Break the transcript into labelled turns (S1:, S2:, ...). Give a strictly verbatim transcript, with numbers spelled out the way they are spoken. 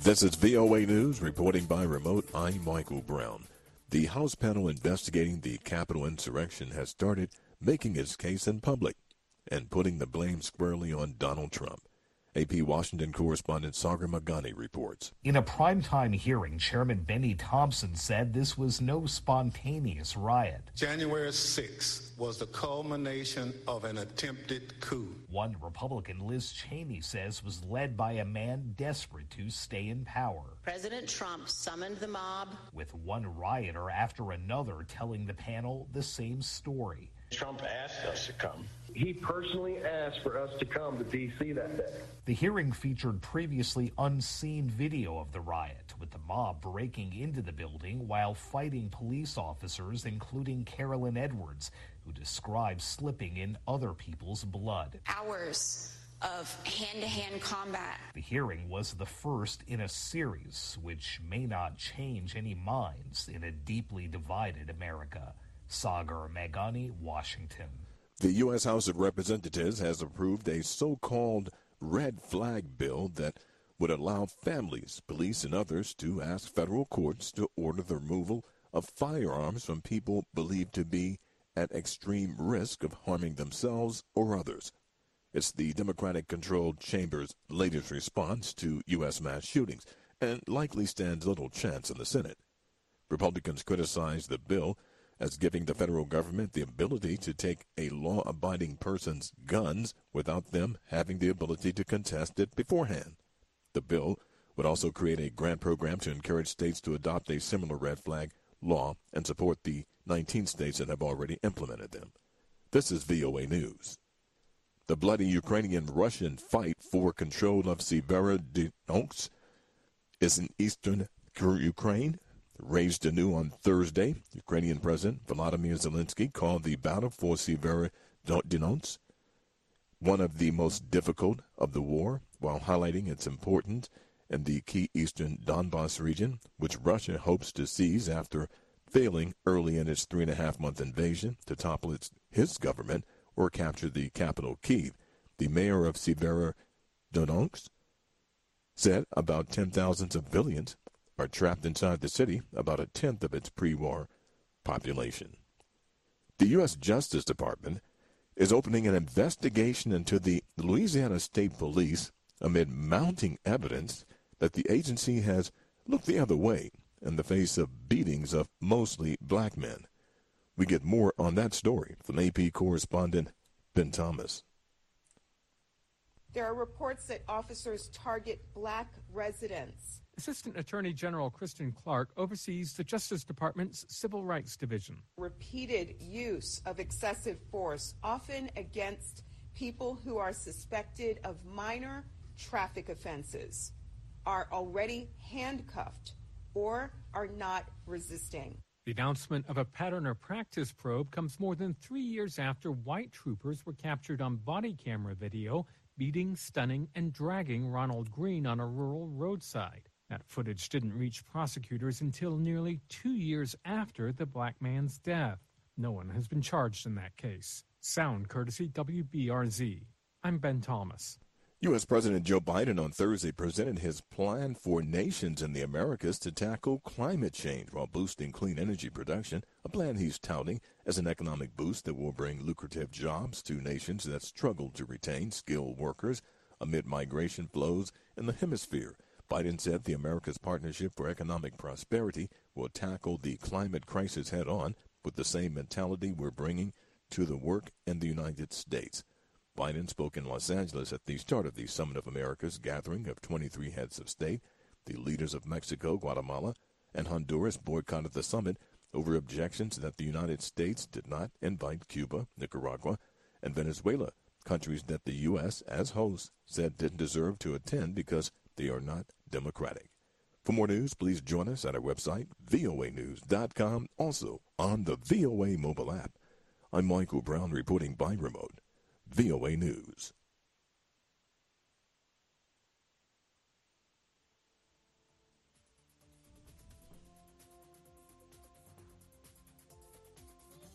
S1: This is V O A News, reporting by remote. I'm Michael Brown. The House panel investigating the Capitol insurrection has started making its case in public and putting the blame squarely on Donald Trump. A P Washington correspondent Sagar Magani reports.
S2: In a primetime hearing, Chairman Benny Thompson said this was no spontaneous riot.
S3: January sixth was the culmination of an attempted coup.
S2: One Republican, Liz Cheney, says was led by a man desperate to stay in power.
S4: President Trump summoned the mob,
S2: with one rioter after another telling the panel the same story.
S5: Trump asked us to come. He personally asked for us to come to D C that day.
S2: The hearing featured previously unseen video of the riot, with the mob breaking into the building while fighting police officers, including Carolyn Edwards, who described slipping in other people's blood.
S4: Hours of hand-to-hand combat.
S2: The hearing was the first in a series, which may not change any minds in a deeply divided America. Sagar Magani, Washington.
S1: The U S House of Representatives has approved a so-called red flag bill that would allow families, police, and others to ask federal courts to order the removal of firearms from people believed to be at extreme risk of harming themselves or others. It's the Democratic-controlled chamber's latest response to U S mass shootings and likely stands little chance in the Senate. Republicans criticize the bill as giving the federal government the ability to take a law-abiding person's guns without them having the ability to contest it beforehand. The bill would also create a grant program to encourage states to adopt a similar red flag law and support the nineteen states that have already implemented them. This is V O A News. The bloody Ukrainian-Russian fight for control of Severodonetsk is in eastern Ukraine. Raised anew on Thursday, Ukrainian President Volodymyr Zelensky called the battle for Severodonetsk one of the most difficult of the war, while highlighting its importance in the key eastern Donbas region, which Russia hopes to seize after failing early in its three-and-a-half-month invasion to topple its, his government or capture the capital, Kyiv. The mayor of Severodonetsk said about ten thousand civilians are trapped inside the city, about a tenth of its pre-war population. The U S Justice Department is opening an investigation into the Louisiana State Police amid mounting evidence that the agency has looked the other way in the face of beatings of mostly black men. We get more on that story from A P correspondent Ben Thomas.
S6: There are reports that officers target black residents.
S7: Assistant Attorney General Kristen Clark oversees the Justice Department's Civil Rights Division.
S6: Repeated use of excessive force, often against people who are suspected of minor traffic offenses, are already handcuffed or are not resisting.
S7: The announcement of a pattern or practice probe comes more than three years after white troopers were captured on body camera video beating, stunning, and dragging Ronald Green on a rural roadside. That footage didn't reach prosecutors until nearly two years after the black man's death. No one has been charged in that case. Sound courtesy W B R Z. I'm Ben Thomas.
S1: U S President Joe Biden on Thursday presented his plan for nations in the Americas to tackle climate change while boosting clean energy production, a plan he's touting as an economic boost that will bring lucrative jobs to nations that struggle to retain skilled workers amid migration flows in the hemisphere. Biden said the America's Partnership for Economic Prosperity will tackle the climate crisis head-on with the same mentality we're bringing to the work in the United States. Biden spoke in Los Angeles at the start of the Summit of America's gathering of twenty-three heads of state. The leaders of Mexico, Guatemala, and Honduras boycotted the summit over objections that the United States did not invite Cuba, Nicaragua, and Venezuela, countries that the U S, as host, said didn't deserve to attend because they are not democratic. For more news, please join us at our website, V O A news dot com, also on the V O A mobile app. I'm Michael Brown reporting by remote. V O A News.